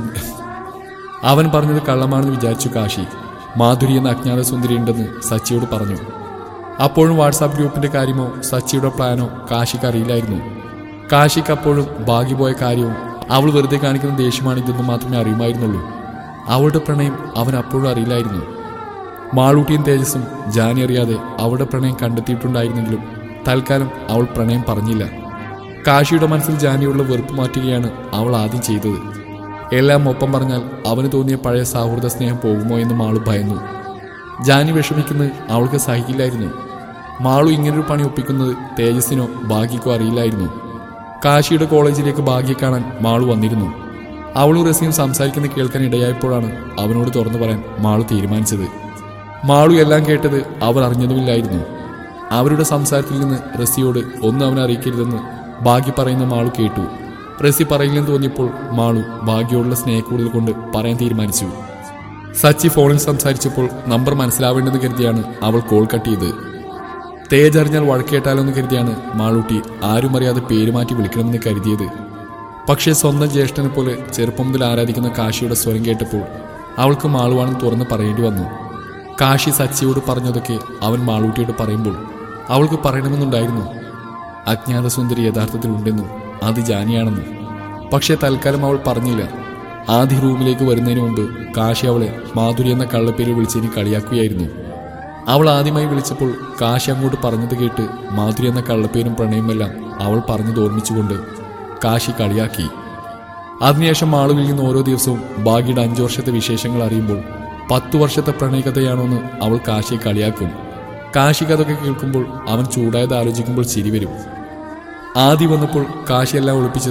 Speaker 1: അജ്ഞാത സുന്ദരി ഉണ്ടെന്ന് സച്ചിയോട് പറഞ്ഞു. അപ്പോഴും വാട്സാപ്പ് ഗ്രൂപ്പിന്റെ കാര്യമോ സച്ചിയുടെ പ്ലാനോ കാശിക്ക് അറിയില്ലായിരുന്നു. കാശിക്ക് അപ്പോഴും ഭാഗ്യ പോയ കാര്യവും അവൾ വെറുതെ കാണിക്കുന്ന ദേഷ്യമാണ് ഇതെന്ന് മാത്രമേ അറിയുമായിരുന്നുള്ളൂ. അവളുടെ പ്രണയം അവൻ അപ്പോഴും അറിയില്ലായിരുന്നു. മാളൂട്ടിയും തേജസ്സും ജാനി അറിയാതെ അവളുടെ പ്രണയം കണ്ടെത്തിയിട്ടുണ്ടായിരുന്നെങ്കിലും തൽക്കാലം അവൾ പ്രണയം പറഞ്ഞില്ല. കാശിയുടെ മനസ്സിൽ ജാനിയുള്ള വെറുപ്പ് മാറ്റുകയാണ് അവൾ ആദ്യം ചെയ്തത്. എല്ലാം ഒപ്പം പറഞ്ഞാൽ അവന് തോന്നിയ പഴയ സൗഹൃദ സ്നേഹം പോകുമോ എന്ന് മാളു ഭയന്നു. ജാനി വിഷമിക്കുന്നത് അവൾക്ക് സഹിക്കില്ലായിരുന്നു. മാളു ഇങ്ങനൊരു പണി ഒപ്പിക്കുന്നത് തേജസ്സിനോ ഭാഗ്യക്കോ അറിയില്ലായിരുന്നു. കാശിയുടെ കോളേജിലേക്ക് ഭാഗ്യ കാണാൻ മാളു വന്നിരുന്നു. അവളും റസിയും സംസാരിക്കുന്നത് കേൾക്കാൻ ഇടയായപ്പോഴാണ് അവനോട് തുറന്നു പറയാൻ മാളു തീരുമാനിച്ചത്. മാളു എല്ലാം കേട്ടത് അവർ അറിഞ്ഞതുമില്ലായിരുന്നു. അവരുടെ സംസാരത്തിൽ നിന്ന് റസിയോട് ഒന്നും അവനെ അറിയിക്കരുതെന്ന് ഭാഗ്യ പറയുന്ന മാളു കേട്ടു. റസി പറയില്ലെന്ന് തോന്നിയപ്പോൾ മാളു ഭാഗ്യയോടുള്ള സ്നേഹക്കൂടുതൽ കൊണ്ട് പറയാൻ തീരുമാനിച്ചു. സച്ചി ഫോണിൽ സംസാരിച്ചപ്പോൾ നമ്പർ മനസ്സിലാവേണ്ടെന്ന് കരുതിയാണ് അവൾ കോൾ കട്ട് ചെയ്ത്. തേജ് അറിഞ്ഞാൽ വഴക്കേട്ടാലോന്ന് കരുതിയാണ് മാളൂട്ടി ആരും അറിയാതെ പേര് മാറ്റി വിളിക്കണമെന്ന് കരുതിയത്. പക്ഷേ സ്വന്തം ജ്യേഷ്ഠനെ പോലെ ചെറുപ്പം മുതൽ ആരാധിക്കുന്ന കാശിയുടെ സ്വരം കേട്ടപ്പോൾ അവൾക്ക് മാളുവാണെന്ന് തുറന്ന് പറയേണ്ടി വന്നു. കാശി സച്ചിയോട് പറഞ്ഞതൊക്കെ അവൻ മാളൂട്ടിയോട് പറയുമ്പോൾ അവൾക്ക് പറയണമെന്നുണ്ടായിരുന്നു. അജ്ഞാത സുന്ദരി യഥാർത്ഥത്തിൽ ഉണ്ടെന്നും അത് ജാനിയാണെന്നും. പക്ഷേ തൽക്കാലം അവൾ പറഞ്ഞില്ല. ആദ്യ റൂമിലേക്ക് വരുന്നതിന് മുമ്പ് കാശി അവളെ മാധുരി എന്ന കള്ളപ്പേരിൽ വിളിച്ചതിന് കളിയാക്കുകയായിരുന്നു. അവൾ ആദ്യമായി വിളിച്ചപ്പോൾ കാശി അങ്ങോട്ട് പറഞ്ഞത് കേട്ട് മാധുരി എന്ന കള്ളപ്പേരും പ്രണയമെല്ലാം അവൾ പറഞ്ഞത് ഓർമ്മിച്ചുകൊണ്ട് കാശി കളിയാക്കി. അതിനുശേഷം മാളുവിൽ നിന്ന് ഓരോ ദിവസവും ഭാഗ്യയുടെ 5 വർഷത്തെ വിശേഷങ്ങൾ അറിയുമ്പോൾ 10 വർഷത്തെ പ്രണയകഥയാണോന്ന് അവൾ കാശിയെ കളിയാക്കും. കാശിക്ക് അതൊക്കെ കേൾക്കുമ്പോൾ അവൻ ചൂടായത് ആലോചിക്കുമ്പോൾ ചിരി വരും. ആദ്യം വന്നപ്പോൾ കാശിയെല്ലാം ഒളിപ്പിച്ചത്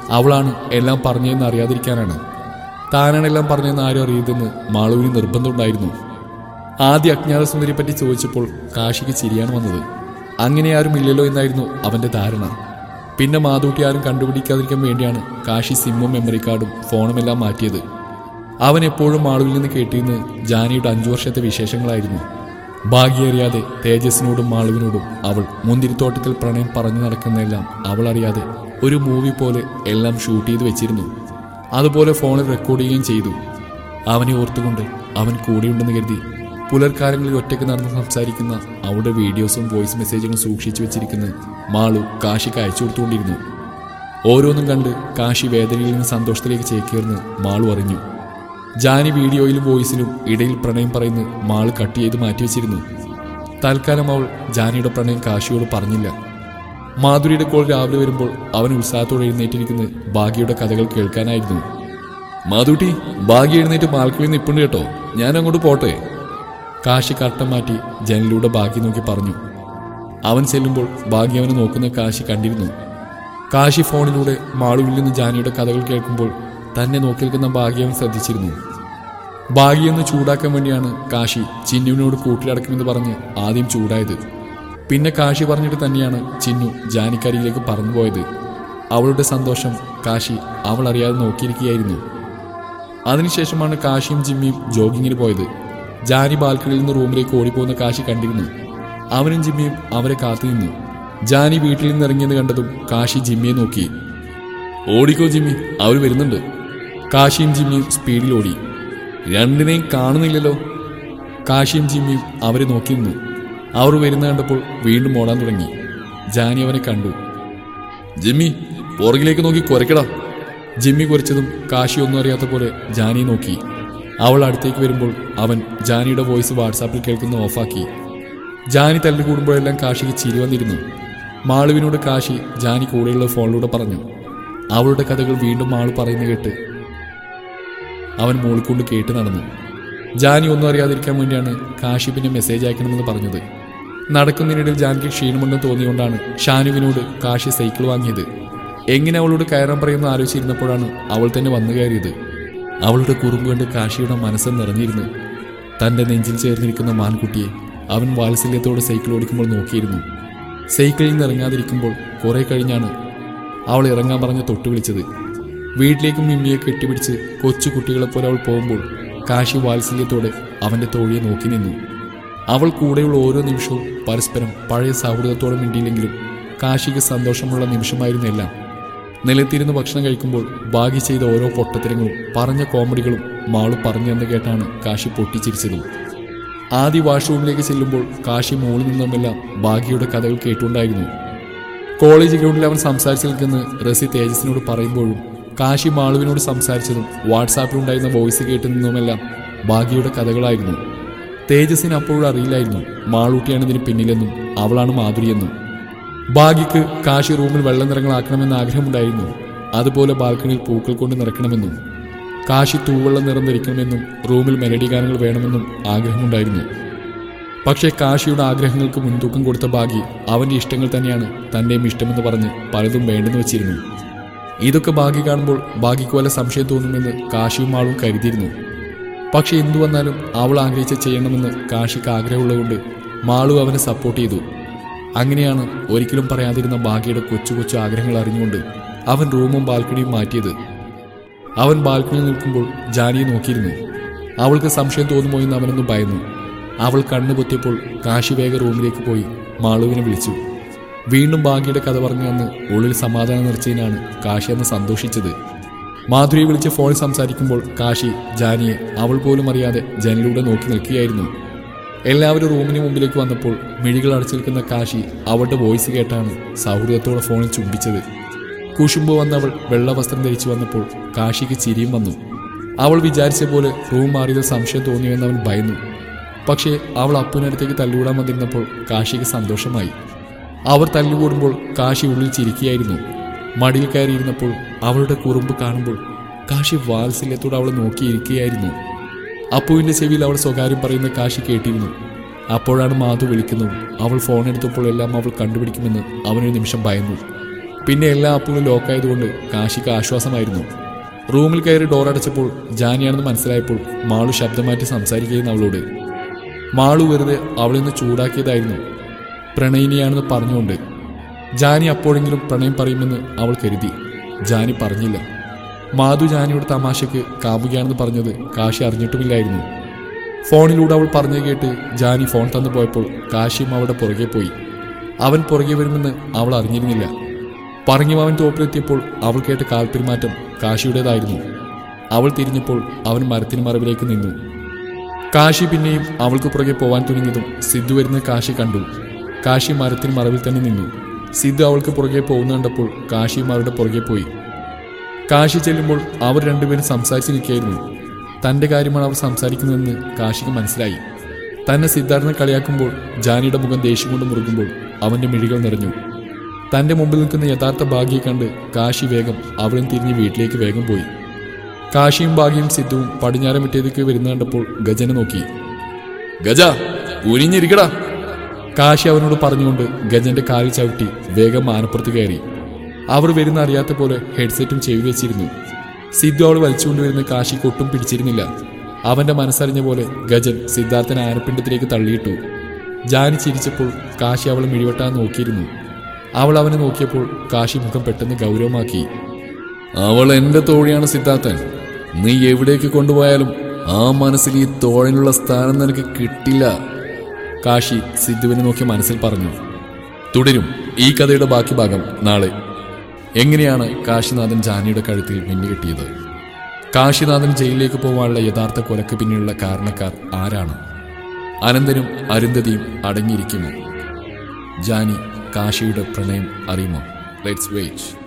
Speaker 1: അവളാണ് എല്ലാം പറഞ്ഞതെന്ന് അറിയാതിരിക്കാനാണ്. താനാണ് എല്ലാം പറഞ്ഞതെന്ന് ആരും അറിയരുതെന്ന് മാളുവിന് നിർബന്ധമുണ്ടായിരുന്നു. ആദ്യ അജ്ഞാത സുന്ദരിയെപ്പറ്റി ചോദിച്ചപ്പോൾ കാശിക്ക് ചിരിയാണ് വന്നത്. അങ്ങനെ ആരും ഇല്ലല്ലോ എന്നായിരുന്നു അവന്റെ ധാരണ. പിന്നെ മാതൂട്ടി ആരും കണ്ടുപിടിക്കാതിരിക്കാൻ വേണ്ടിയാണ് കാശി സിമ്മും മെമ്മറി കാർഡും ഫോണുമെല്ലാം മാറ്റിയത്. അവൻ എപ്പോഴും മാളുവിൽ നിന്ന് കേട്ടിരുന്ന് ജാനിയുടെ 5 വർഷത്തെ വിശേഷങ്ങളായിരുന്നു. ഭാഗ്യമറിയാതെ തേജസ്സിനോടും മാളുവിനോടും അവൾ മുന്തിരിത്തോട്ടത്തിൽ പ്രണയം പറഞ്ഞു നടക്കുന്നതെല്ലാം അവൾ അറിയാതെ ഒരു മൂവി പോലെ എല്ലാം ഷൂട്ട് ചെയ്ത് വെച്ചിരുന്നു. അതുപോലെ ഫോണിൽ റെക്കോർഡ് ചെയ്യുകയും ചെയ്തു. അവനെ ഓർത്തുകൊണ്ട് അവൻ കൂടെയുണ്ടെന്ന് കരുതി പുലർക്കാലങ്ങളിൽ ഒറ്റയ്ക്ക് നടന്ന് സംസാരിക്കുന്ന അവളുടെ വീഡിയോസും വോയിസ് മെസ്സേജുകളും സൂക്ഷിച്ചു വെച്ചിരിക്കുന്ന മാളു കാശിക്ക് അയച്ചു കൊടുത്തുകൊണ്ടിരുന്നു. ഓരോന്നും കണ്ട് കാശി വേദനയിൽ നിന്ന് സന്തോഷത്തിലേക്ക് ചേക്കേർന്ന് മാളു അറിഞ്ഞു. ജാനി വീഡിയോയിലും വോയിസിലും ഇടയിൽ പ്രണയം പറയുന്ന മാള് കട്ട് ചെയ്ത് മാറ്റിവെച്ചിരുന്നു. തൽക്കാലം അവൾ ജാനിയുടെ പ്രണയം കാശിയോട് പറഞ്ഞില്ല. മാധുരിയുടെ കോൾ രാവിലെ വരുമ്പോൾ അവൻ ഉത്സാഹത്തോടെ എഴുന്നേറ്റിരിക്കുന്ന ഭാഗ്യയുടെ കഥകൾ കേൾക്കാനായിരുന്നു. മാധുട്ടി, ഭാഗ്യ എഴുന്നേറ്റ് ബാൽക്കണിയിൽ നിൽപ്പുണ്ട് കേട്ടോ, ഞാൻ അങ്ങോട്ട് പോട്ടെ. കാശി കർട്ടൻ മാറ്റി ജനലിലൂടെ ഭാഗ്യ നോക്കി പറഞ്ഞു. അവൻ ചെല്ലുമ്പോൾ ഭാഗ്യ അവനെ നോക്കുന്ന കാശി കണ്ടിരുന്നു. കാശി ഫോണിലൂടെ മാളുവിൽ നിന്ന് ജാനിയുടെ കഥകൾ കേൾക്കുമ്പോൾ തന്നെ നോക്കി നിൽക്കുന്ന ഭാഗ്യവൻ ശ്രദ്ധിച്ചിരുന്നു. ഭാഗ്യൊന്ന് ചൂടാക്കാൻ വേണ്ടിയാണ് കാശി ചിന്നുവിനോട് കൂട്ടിലടക്കുമെന്ന് പറഞ്ഞ് ആദ്യം ചൂടായത്. പിന്നെ കാശി പറഞ്ഞിട്ട് തന്നെയാണ് ചിന്നു ജാനിക്കരിയിലേക്ക് പറന്നുപോയത്. അവളുടെ സന്തോഷം കാശി അവൾ അറിയാതെ നോക്കിയിരിക്കുകയായിരുന്നു. അതിനുശേഷമാണ് കാശിയും ജിമ്മിയും ജോഗിങ്ങിന് പോയത്. ജാനി ബാൽക്കണിയിൽ നിന്ന് റൂമിലേക്ക് ഓടിപ്പോകുന്ന കാശി കണ്ടിരുന്നു. അവനും ജിമ്മിയും അവരെ കാത്തുനിന്നു. ജാനി വീട്ടിൽ നിന്ന് ഇറങ്ങിയെന്ന് കണ്ടതും കാശി ജിമ്മിയെ നോക്കി. ഓടിക്കോ ജിമ്മി, അവർ വരുന്നുണ്ട്. കാശിയും ജിമ്മിയും സ്പീഡിൽ ഓടി. രണ്ടിനെയും കാണുന്നില്ലല്ലോ. കാശിയും ജിമ്മിയും അവരെ നോക്കി നിന്നു. അവർ വരുന്ന കണ്ടപ്പോൾ വീണ്ടും ഓടാൻ തുടങ്ങി. ജാനി അവനെ കണ്ടു. ജിമ്മി, പുറകിലേക്ക് നോക്കി കുരയ്ക്കടാ. ജിമ്മി കുരച്ചതും കാശി ഒന്നും അറിയാത്ത പോലെ ജാനിയെ നോക്കി. അവൾ അടുത്തേക്ക് വരുമ്പോൾ അവൻ ജാനിയുടെ വോയിസ് വാട്സാപ്പിൽ കേൾക്കുന്ന ഓഫാക്കി. ജാനി തല്ലു കൂടുമ്പോഴെല്ലാം കാശിക്ക് ചിരി വന്നിരുന്നു. മാളുവിനോട് കാശി ജാനി കൂടെയുള്ള ഫോണിലൂടെ പറഞ്ഞു. അവളുടെ കഥകൾ വീണ്ടും മാളു പറയുന്ന കേട്ട് അവൻ മോളിക്കൊണ്ട് കേട്ട് നടന്നു. ജാനി ഒന്നും അറിയാതിരിക്കാൻ വേണ്ടിയാണ് കാശി പിന്നെ മെസ്സേജ് അയക്കണമെന്ന് പറഞ്ഞത്. നടക്കുന്നതിനിടയിൽ ജാനിക്ക് ക്ഷീണമുണ്ടെന്ന് തോന്നിയുകൊണ്ടാണ് ഷാനുവിനോട് കാശി സൈക്കിൾ വാങ്ങിയത്. എങ്ങനെ അവളോട് കയറാൻ പറയുമെന്ന് ആലോചിച്ചിരുന്നപ്പോഴാണ് അവൾ തന്നെ വന്നു കയറിയത്. അവളുടെ കുറുമ്പ് കണ്ട് കാശിയുടെ മനസ്സ് നിറഞ്ഞിരുന്നു. തൻ്റെ നെഞ്ചിൽ ചേർന്നിരിക്കുന്ന മാൻകുട്ടിയെ അവൻ വാത്സല്യത്തോടെ സൈക്കിൾ ഓടിക്കുമ്പോൾ നോക്കിയിരുന്നു. സൈക്കിളിൽ നിന്ന് ഇറങ്ങാതിരിക്കുമ്പോൾ കുറെ കഴിഞ്ഞാണ് അവൾ ഇറങ്ങാൻ പറഞ്ഞ് തൊട്ടു വിളിച്ചത്. വീട്ടിലേക്കും മിമ്മിയെ കെട്ടിപ്പിടിച്ച് കൊച്ചു കുട്ടികളെപ്പോലെ അവൾ പോകുമ്പോൾ കാശി വാത്സല്യത്തോടെ അവൻ്റെ തോഴിയെ നോക്കി നിന്നു. അവൾ കൂടെയുള്ള ഓരോ നിമിഷവും പരസ്പരം പഴയ സൗഹൃദത്തോടെ മിണ്ടിയില്ലെങ്കിലും കാശിക്ക് സന്തോഷമുള്ള നിമിഷമായിരുന്നു എല്ലാം. നിലത്തിരുന്ന് ഭക്ഷണം കഴിക്കുമ്പോൾ ഭാഗ്യ ചെയ്ത ഓരോ പൊട്ടത്തരങ്ങളും പറഞ്ഞ കോമഡികളും മാളു പറഞ്ഞെന്ന് കേട്ടാണ് കാശി പൊട്ടിച്ചിരിച്ചതും. ആദ്യ വാഷ്റൂമിലേക്ക് ചെല്ലുമ്പോൾ കാശി മുകളിൽ നിന്നുമെല്ലാം ഭാഗ്യയുടെ കഥകൾ കേട്ടുകൊണ്ടായിരുന്നു. കോളേജ് ഗ്രൗണ്ടിൽ അവൻ സംസാരിച്ചു നിൽക്കുന്ന റസി തേജസിനോട് പറയുമ്പോഴും കാശി മാളുവിനോട് സംസാരിച്ചതും വാട്സാപ്പിലുണ്ടായിരുന്ന വോയിസ് കേട്ടു നിന്നുമെല്ലാം ഭാഗ്യയുടെ കഥകളായിരുന്നു. തേജസിന് അപ്പോഴും അറിയില്ലായിരുന്നു മാളൂട്ടിയാണ് ഇതിന് പിന്നിലെന്നും അവളാണ് മാധുരിയെന്നും. ഭാഗ്യക്ക് കാശി റൂമിൽ വെള്ളം നിറങ്ങളാക്കണമെന്ന് ആഗ്രഹമുണ്ടായിരുന്നു. അതുപോലെ ബാൽക്കണിയിൽ പൂക്കൾ കൊണ്ട് നിറയ്ക്കണമെന്നും കാശി തൂവെള്ളം നിറം ധരിക്കണമെന്നും റൂമിൽ മെലഡി ഗാനങ്ങൾ വേണമെന്നും ആഗ്രഹമുണ്ടായിരുന്നു. പക്ഷേ കാശിയുടെ ആഗ്രഹങ്ങൾക്ക് മുൻതൂക്കം കൊടുത്ത ഭാഗ്യ അവൻ്റെ ഇഷ്ടങ്ങൾ തന്നെയാണ് തൻ്റെയും ഇഷ്ടമെന്ന് പറഞ്ഞ് പലതും വേണ്ടെന്ന് വെച്ചിരുന്നു. ഇതൊക്കെ ഭാഗ്യ കാണുമ്പോൾ ഭാഗ്യക്ക് വല്ല സംശയം തോന്നുമെന്ന് കാശിയും ആളും കരുതിയിരുന്നു. പക്ഷെ എന്തു വന്നാലും അവൾ ആഗ്രഹിച്ച് ചെയ്യണമെന്ന് കാശിക്ക് ആഗ്രഹമുള്ളതുകൊണ്ട് മാളു അവനെ സപ്പോർട്ട് ചെയ്തു. അങ്ങനെയാണ് ഒരിക്കലും പറയാതിരുന്ന ഭാഗ്യയുടെ കൊച്ചു കൊച്ചു ആഗ്രഹങ്ങൾ അറിഞ്ഞുകൊണ്ട് അവൻ റൂമും ബാൽക്കണിയും മാറ്റിയത്. അവൻ ബാൽക്കണിയിൽ നിൽക്കുമ്പോൾ ജാനിയെ നോക്കിയിരുന്നു. അവൾക്ക് സംശയം തോന്നുമോ എന്ന് അവനൊന്ന് ഭയന്നു. അവൾ കണ്ണു പൊത്തിയപ്പോൾ കാശി വേഗ റൂമിലേക്ക് പോയി മാളുവിനെ വിളിച്ചു. വീണ്ടും ഭാഗ്യയുടെ കഥ പറഞ്ഞു അന്ന് ഉള്ളിൽ സമാധാനം നിറച്ചതിനാണ് കാശി അന്ന് സന്തോഷിച്ചത്. മാധുരിയെ വിളിച്ച് ഫോണിൽ സംസാരിക്കുമ്പോൾ കാശി ജാനിയെ അവൾ പോലും അറിയാതെ ജനലിലൂടെ നോക്കി നിൽക്കുകയായിരുന്നു. എല്ലാവരും റൂമിന് മുമ്പിലേക്ക് വന്നപ്പോൾ മിഴികൾ അടച്ചു നിൽക്കുന്ന കാശി അവളുടെ വോയിസ് കേട്ടാണ് സൗഹൃദത്തോടെ ഫോണിൽ ചുംബിച്ചത്. കുശുമ്പ് വന്നവൾ വെള്ള വസ്ത്രം ധരിച്ചു വന്നപ്പോൾ കാശിക്ക് ചിരിയും വന്നു. അവൾ വിചാരിച്ച പോലെ റൂം മാറിയത് സംശയം തോന്നിയെന്ന് അവൻ ഭയന്നു. പക്ഷേ അവൾ അപ്പുവിനടുത്തേക്ക് തല്ലുകൂടാൻ വന്നിരുന്നപ്പോൾ കാശിക്ക് സന്തോഷമായി. അവർ തല്ലുകൂടുമ്പോൾ കാശി ഉള്ളിൽ ചിരിക്കുകയായിരുന്നു. മടിയിൽ കയറിയിരുന്നപ്പോൾ അവളുടെ കുറുമ്പ് കാണുമ്പോൾ കാശി വാത്സല്യത്തോടെ അവളെ നോക്കിയിരിക്കുകയായിരുന്നു. അപ്പുവിൻ്റെ ചെവിയിൽ അവൾ സ്വകാര്യം പറയുന്ന കാശി കേട്ടിരുന്നു. അപ്പോഴാണ് മാധു വിളിക്കുന്നത്. അവൾ ഫോൺ എടുത്തപ്പോൾ എല്ലാം അവൾ കണ്ടുപിടിക്കുമെന്ന് അവനൊരു നിമിഷം ഭയന്നു. പിന്നെ എല്ലാ ആപ്പുകളും ലോക്കായതുകൊണ്ട് കാശിക്ക് ആശ്വാസമായിരുന്നു. റൂമിൽ കയറി ഡോർ അടച്ചപ്പോൾ ജാനിയാണെന്ന് മനസ്സിലായപ്പോൾ മാളു ശബ്ദം മാറ്റി സംസാരിക്കുകയെന്ന് അവളോട്. മാളു വെറുതെ അവളിൽ നിന്ന് ചൂടാക്കിയതായിരുന്നു, പ്രണയിനിയാണെന്ന് പറഞ്ഞുകൊണ്ട്. ജാനി അപ്പോഴെങ്കിലും പ്രണയം പറയുമെന്ന് അവൾ കരുതി. ജാനി പറഞ്ഞില്ല. മാധു ജാനിയുടെ തമാശയ്ക്ക് കാമുകയാണെന്ന് പറഞ്ഞത് കാശി അറിഞ്ഞിട്ടുമില്ലായിരുന്നു. ഫോണിലൂടെ അവൾ പറഞ്ഞു കേട്ട് ജാനി ഫോൺ തന്നു പോയപ്പോൾ കാശിയും അവളുടെ പുറകെ പോയി. അവൻ പുറകെ വരുമെന്ന് അവൾ അറിഞ്ഞിരുന്നില്ല. പറഞ്ഞു അവൻ തോപ്പിലെത്തിയപ്പോൾ അവൾ കേട്ട കാൽപ്പെരുമാറ്റം കാശിയുടേതായിരുന്നു. അവൾ തിരിഞ്ഞപ്പോൾ അവൻ മരത്തിന് മറവിലേക്ക് നിന്നു. കാശി പിന്നെയും അവൾക്ക് പുറകെ പോവാൻ തുനിഞ്ഞതും സിദ്ധു വരുന്ന കാശി കണ്ടു. കാശി മരത്തിന് മറവിൽ തന്നെ നിന്നു. സിദ്ധു അവൾക്ക് പുറകെ പോകുന്ന കണ്ടപ്പോൾ കാശിയും അവരുടെ പുറകെ പോയി. കാശി ചെല്ലുമ്പോൾ അവർ രണ്ടുപേരും സംസാരിച്ച് നിൽക്കുകയായിരുന്നു. തൻ്റെ കാര്യമാണ് അവർ സംസാരിക്കുന്നതെന്ന് കാശിക്ക് മനസ്സിലായി. തന്നെ സിദ്ധാർത്ഥനെ കളിയാക്കുമ്പോൾ ജാനിയുടെ മുഖം ദേഷ്യം കൊണ്ട് മുറുകുമ്പോൾ അവൻ്റെ മിഴികൾ നിറഞ്ഞു. തൻ്റെ മുമ്പിൽ നിൽക്കുന്ന യഥാർത്ഥ ഭാഗ്യയെ കണ്ട് കാശി വേഗം അവളും തിരിഞ്ഞ് വീട്ടിലേക്ക് വേഗം പോയി. കാശിയും ഭാഗ്യയും സിദ്ധുവും പടിഞ്ഞാറ മുറ്റത്തേക്ക് വരുന്ന കണ്ടപ്പോൾ ഗജനെ നോക്കി. ഗജ, ഉരിഞ്ഞിരിക്കടാ, കാശി അവനോട് പറഞ്ഞുകൊണ്ട് ഗജന്റെ കാലിൽ ചവിട്ടി വേഗം മാനപ്പുറത്ത് കയറി. അവർ വരുന്ന അറിയാത്ത പോലെ ഹെഡ്സെറ്റും ചെവി വെച്ചിരുന്നു. സിദ്ധു അവൾ വലിച്ചുകൊണ്ടുവരുന്ന കാശിക്ക് ഒട്ടും പിടിച്ചിരുന്നില്ല. അവന്റെ മനസ്സറിഞ്ഞ പോലെ ഗജൻ സിദ്ധാർത്ഥനെ ആനപ്പിണ്ടത്തിലേക്ക് തള്ളിയിട്ടു. ജാനി ചിരിച്ചപ്പോൾ കാശി അവളെ മിഴിവെട്ടാൻ നോക്കിയിരുന്നു. അവൾ അവനെ നോക്കിയപ്പോൾ കാശി മുഖം പെട്ടെന്ന് ഗൗരവമാക്കി. അവൾ എന്റെ തോഴിയാണ് സിദ്ധാർത്ഥൻ. നീ എവിടേക്ക് കൊണ്ടുപോയാലും ആ മനസ്സിൽ ഈ തോഴിനുള്ള സ്ഥാനം നിനക്ക് കിട്ടില്ല. കാശി സിദ്ധുവിനെ നോക്കി മനസ്സിൽ പറഞ്ഞു. തുടരും ഈ കഥയുടെ ബാക്കി ഭാഗം നാളെ. എങ്ങനെയാണ് കാശിനാഥൻ ജാനിയുടെ കഴുത്തിൽ മിന്നുകെട്ടിയത്? കാശിനാഥൻ ജയിലിലേക്ക് പോകാനുള്ള യഥാർത്ഥ കൊലക്ക് പിന്നിലുള്ള കാരണക്കാർ ആരാണ്? അനന്തനും അരുന്ധതിയും അടങ്ങിയിരിക്കുമോ? ജാനി കാശിയുടെ പ്രണയം അറിയുമോ? Let's wait.